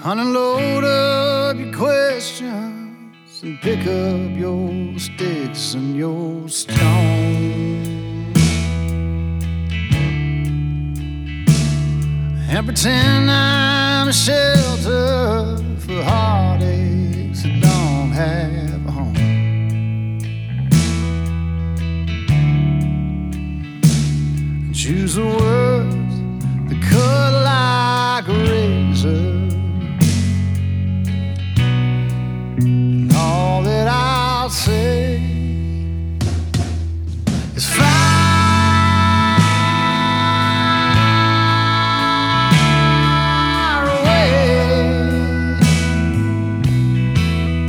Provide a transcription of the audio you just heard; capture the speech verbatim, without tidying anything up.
Unload up your questions and pick up your sticks and your stones and pretend I'm a shelter for heartaches that don't have a home. And choose the words that cut like a razor. And all that I'll say is fine.